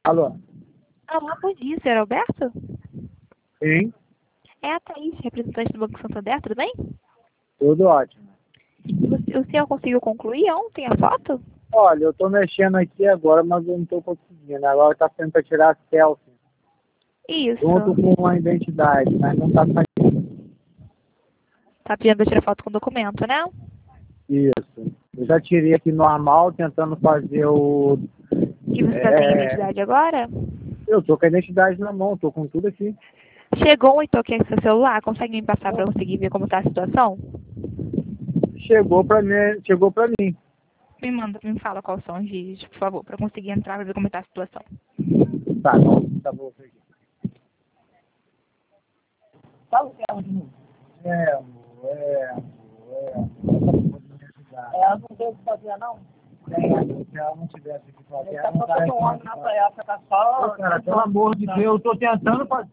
Alô? Olá, bom dia, senhor Alberto? Sim, É a Thaís, representante do Banco Santander, tudo bem? tudo ótimo. O senhor conseguiu concluir ontem a foto? Olha, eu tô mexendo aqui agora, mas eu não tô conseguindo. Agora tá sendo para tirar selfie junto Isso. com a identidade, mas não tá saindo. Tá pedindo pra tirar foto com documento, né? Isso. Eu já tirei aqui normal, tentando fazer o... E você tá sem identidade agora? Eu tô com a identidade na mão, tô com tudo aqui. Chegou então aqui seu celular? Consegue me passar pra eu conseguir ver como tá a situação? Chegou pra mim. Me manda, me fala quais são os dígitos, por favor, pra eu conseguir entrar pra ver como tá a situação. Tá bom. Fala o que é de novo. Ela não tem o que fazer, não? Se ela não tivesse o que fazer, ela não tá com homem nessa época, tá só... Cara, pelo amor de Deus, eu tô tentando fazer...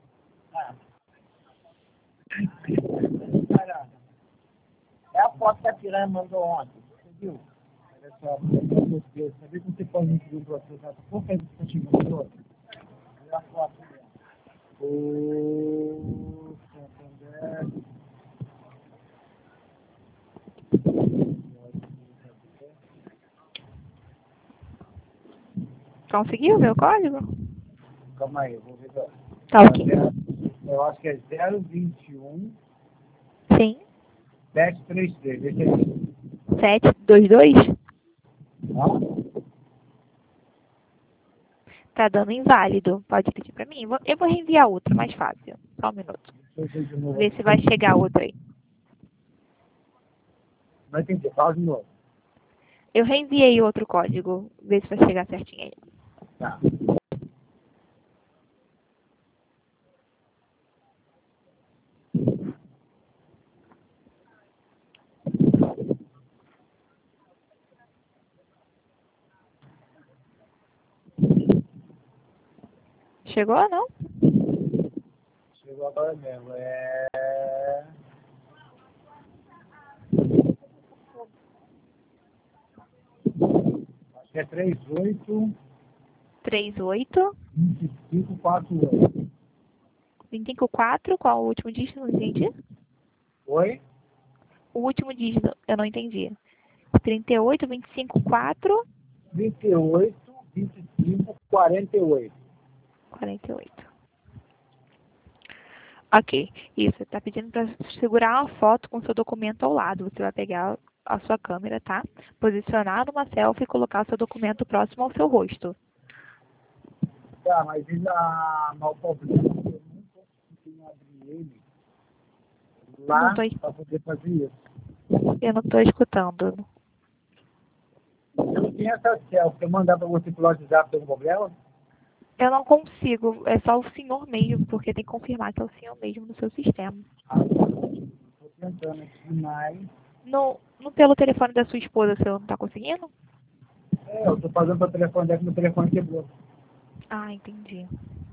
É a foto que a piranha mandou ontem, você viu? Olha só, pelo amor de Deus, sabia que você pode incluir o processo? Por que você está chegando outro? Olha a foto dela. O Santander... Conseguiu ver o código? Calma aí, eu vou ver. Tá ok. Eu acho que é 021 Sim. 733. Deixa aí. 722? Tá? Tá dando inválido. Pode pedir pra mim. Eu vou reenviar outra, mais fácil. Só um minuto. Deixa eu ver de novo. Ver se vai chegar outra aí. Não entendi, fala de novo. Eu reenviei outro código. Ver se vai chegar certinho aí. Tá. Chegou, não? Chegou agora mesmo. Acho que é 38 38 25 48. 254. Qual o último dígito? Não entendi. Oi? O último dígito, eu não entendi. 38, 25, 4, 38 25 48. 48. Ok. Isso, está pedindo para segurar uma foto com seu documento ao lado. Você vai pegar a sua câmera, tá? Posicionar numa selfie e colocar o seu documento próximo ao seu rosto. Tá, mas mas o problema é que eu não tô conseguindo abrir ele Não lá tô, para poder fazer isso. eu não estou escutando. Eu não tenho essa selfie. Se eu mandar para você pelo WhatsApp, tem um problema? Eu não consigo, é só o senhor mesmo, porque tem que confirmar que é o senhor mesmo no seu sistema. Estou tentando aqui, mas... No pelo telefone da sua esposa, você não está conseguindo? Eu estou fazendo para o telefone dela, que meu telefone quebrou. Ah, entendi.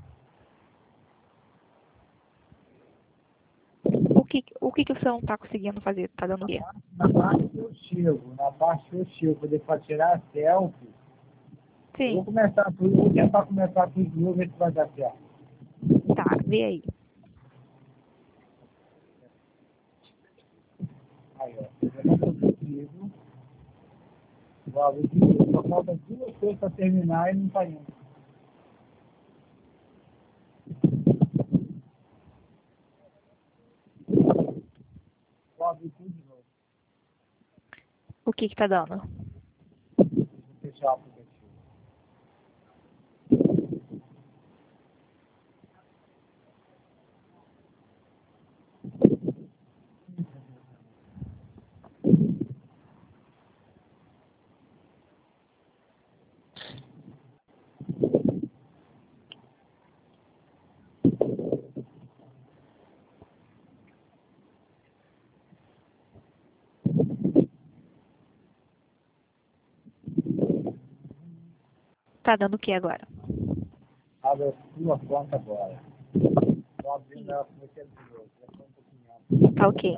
O que o senhor não está conseguindo fazer? Tá dando o quê? Na parte que eu chego, para tirar a selfie, eu vou Sim. começar tudo, vou tentar começar tudo de novo, ver se vai dar certo. Tá, vê aí. Aí, ó, eu não consigo. Vou abrir de novo. Só falta 2 coisas para terminar e não está indo. Vou abrir tudo de novo. O que tá dando? Vou fechar o aplicativo. Tá dando o que agora? Abre a sua conta agora. Estou abrindo ela com você de novo. Já estou um pouquinho. Tá ok.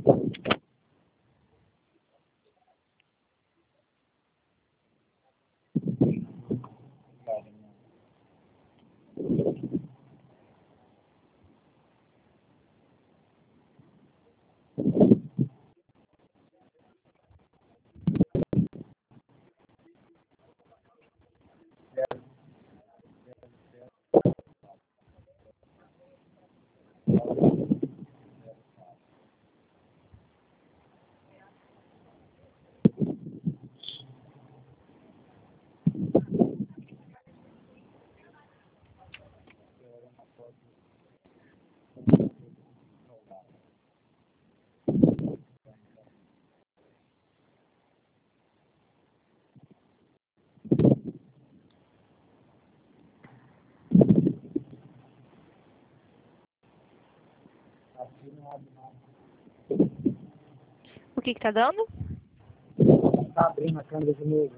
O que tá dando? Tá abrindo a câmera de novo.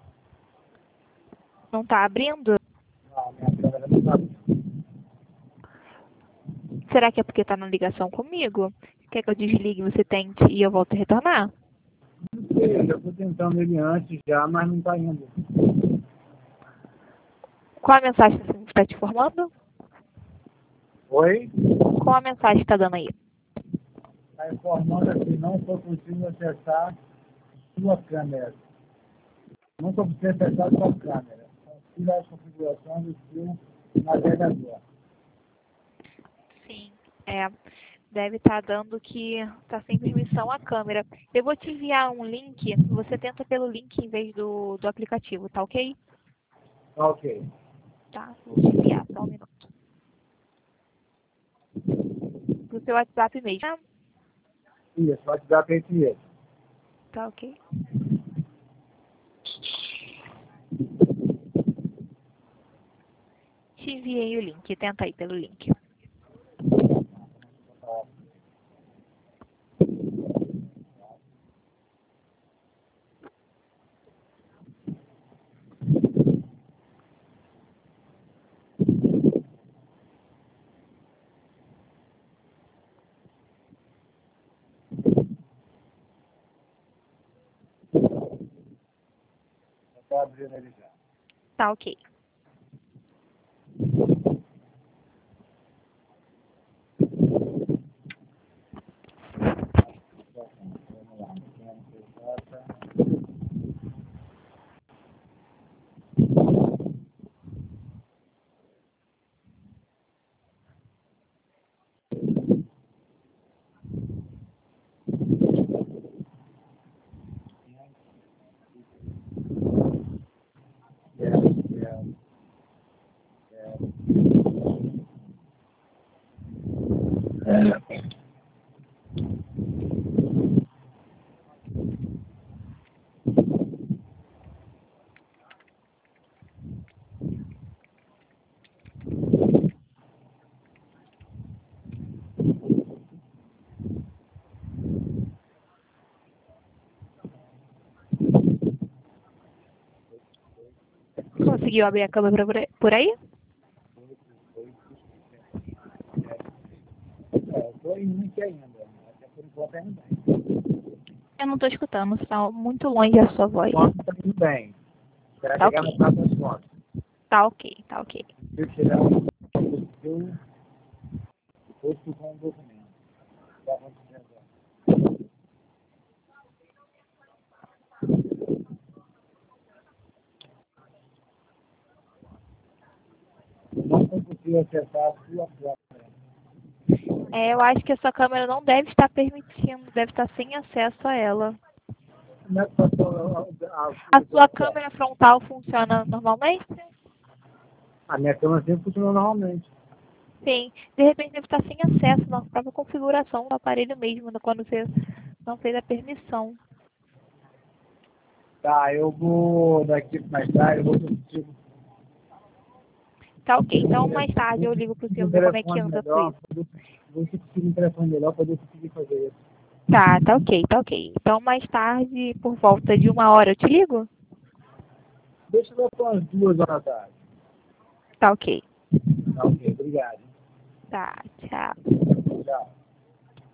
Não tá abrindo? Não, minha câmera não tá abrindo. Será que é porque tá na ligação comigo? Quer que eu desligue, você tente e eu volto a retornar? Não sei, eu já tô tentando ele antes já, mas não tá indo. Qual a mensagem que você está te informando? Oi? Qual a mensagem que tá dando aí? Tá informando que não estou conseguindo acessar sua câmera. Não estou conseguindo acessar sua câmera. Confira as configurações do seu navegador. Sim, deve estar dando que está sem permissão a câmera. Eu vou te enviar um link, você tenta pelo link em vez do aplicativo, tá ok? Tá ok. Tá, vou te enviar, só um minuto. Pro seu WhatsApp mesmo. Isso, WhatsApp é esse. Tá ok. Te enviei o link, tenta aí pelo link. Tá abrindo ele já. Tá ok. Vamos lá. Conseguiu abrir a câmera por aí? Estou em link ainda. Até por enquanto tá indo bem. Eu não tô escutando, está muito longe a sua voz. Foto tá indo bem. Espera Tá chegar ok. no prato das fotos. Tá ok, tá ok. Se eu tirar um do seu, depois tu com um documento. Tá acontecendo agora. Não conseguiu acessar a sua câmera. Eu acho que a sua câmera não deve estar permitindo, deve estar sem acesso a ela. Como é que passou A sua câmera frontal funciona normalmente? a minha câmera sempre funcionou normalmente. Sim. De repente deve estar sem acesso na própria configuração do aparelho mesmo, quando você não fez a permissão. Tá, eu vou daqui mais tarde, eu vou contigo. Tá ok. Então mais tarde eu ligo pro senhor ver como é que anda com isso. Vou conseguir um telefone melhor para eu conseguir fazer isso. Tá ok, tá ok. Então mais tarde, por volta de 1 hora, eu te ligo? Deixa eu ver com as 2 horas da tarde. Tá ok. Tá ok, obrigado. Tá, tchau. Tchau.